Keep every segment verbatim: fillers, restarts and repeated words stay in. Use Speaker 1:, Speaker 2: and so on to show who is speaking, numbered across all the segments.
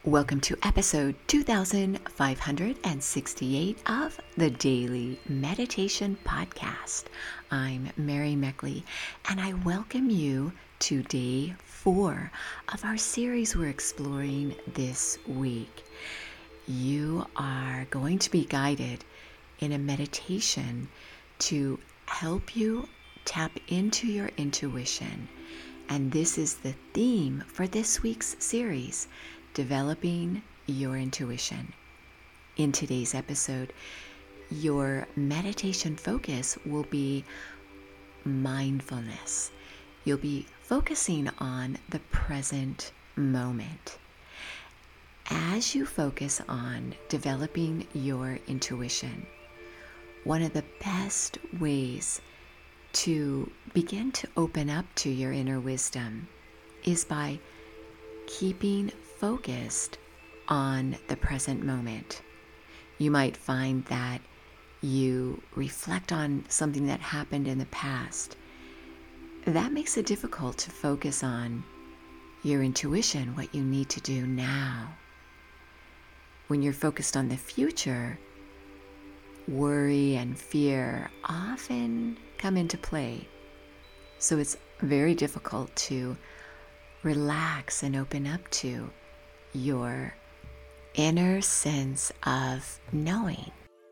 Speaker 1: Welcome to episode two thousand five hundred sixty-eight of the Daily Meditation Podcast. I'm Mary Meckley, and I welcome you to day four of our series we're exploring this week. You are going to be guided in a meditation to help you tap into your intuition. And this is the theme for this week's series, Developing Your Intuition. In today's episode, your meditation focus will be mindfulness. You'll be focusing on the present moment. As you focus on developing your intuition, one of the best ways to begin to open up to your inner wisdom is by keeping focused on the present moment. You might find that you reflect on something that happened in the past. That makes it difficult to focus on your intuition, what you need to do now. When you're focused on the future, worry and fear often come into play. So it's very difficult to relax and open up to your inner sense of knowing.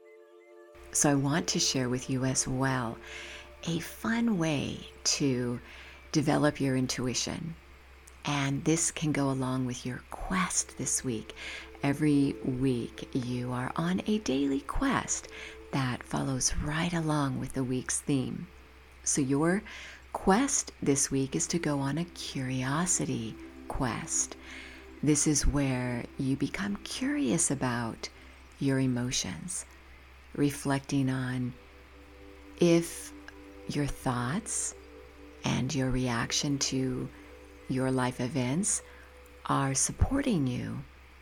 Speaker 1: So I want to share with you as well a fun way to develop your intuition. And this can go along with your quest this week. Every week you are on a daily quest that follows right along with the week's theme. So your quest this week is to go on a curiosity quest. This is where you become curious about your emotions, reflecting on if your thoughts and your reaction to your life events are supporting you,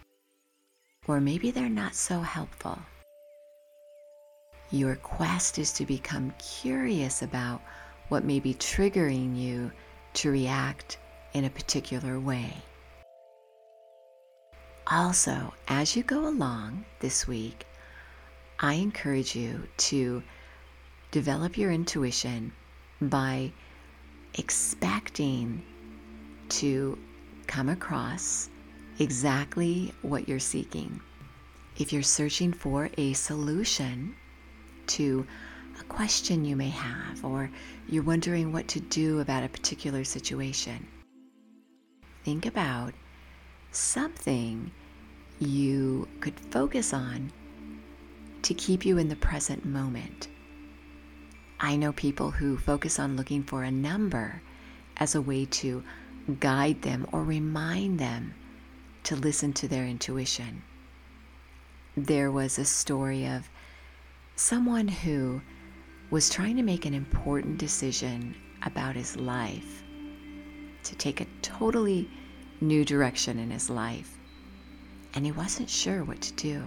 Speaker 1: or maybe they're not so helpful. Your quest is to become curious about what may be triggering you to react in a particular way. Also, as you go along this week, I encourage you to develop your intuition by expecting to come across exactly what you're seeking. If you're searching for a solution to a question you may have, or you're wondering what to do about a particular situation, think about something you could focus on to keep you in the present moment. I know people who focus on looking for a number as a way to guide them or remind them to listen to their intuition. There was a story of someone who was trying to make an important decision about his life, to take a totally new direction in his life, and he wasn't sure what to do.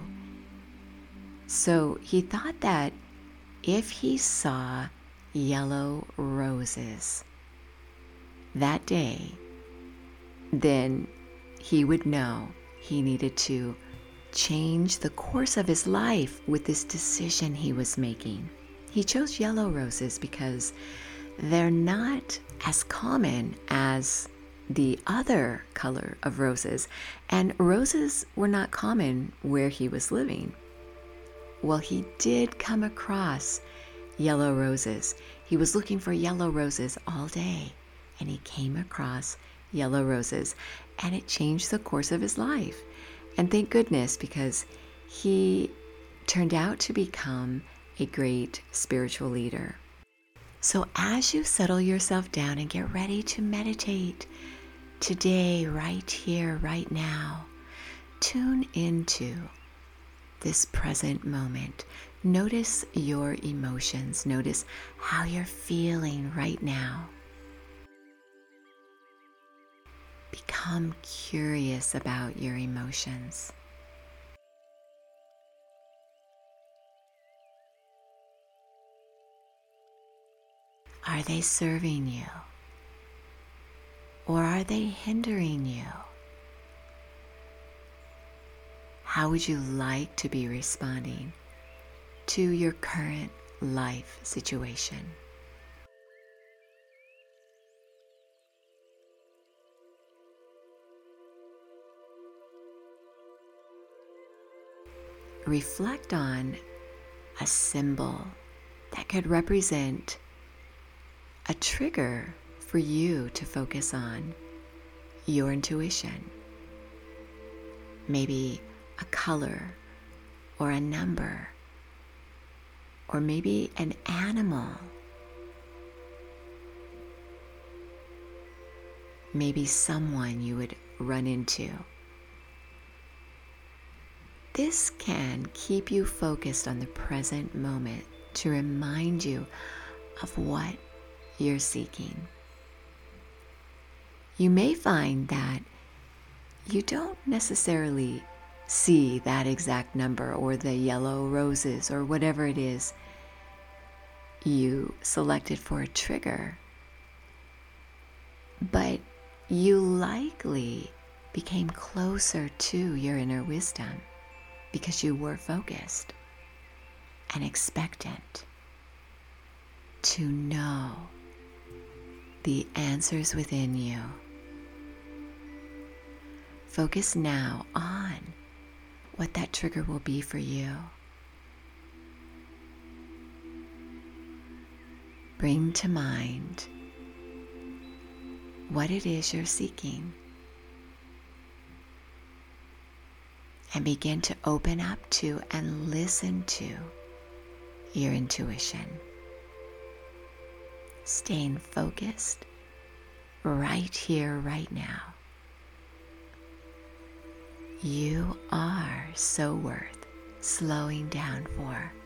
Speaker 1: So he thought that if he saw yellow roses that day, then he would know he needed to change the course of his life with this decision he was making. He chose yellow roses because they're not as common as the other color of roses, and roses were not common where he was living. Well, he did come across yellow roses. He was looking for yellow roses all day, and he came across yellow roses, and it changed the course of his life. And thank goodness, because he turned out to become a great spiritual leader. So as you settle yourself down and get ready to meditate today, right here, right now, tune into this present moment. Notice your emotions. Notice how you're feeling right now. Become curious about your emotions. Are they serving you? Or are they hindering you? How would you like to be responding to your current life situation? Reflect on a symbol that could represent a trigger for you to focus on your intuition. Maybe a color or a number, or maybe an animal. Maybe someone you would run into. This can keep you focused on the present moment to remind you of what you're seeking. You may find that you don't necessarily see that exact number or the yellow roses or whatever it is you selected for a trigger, but you likely became closer to your inner wisdom because you were focused and expectant to know the answers within you. Focus now on what that trigger will be for you. Bring to mind what it is you're seeking and begin to open up to and listen to your intuition. Staying focused right here, right now. You are so worth slowing down for.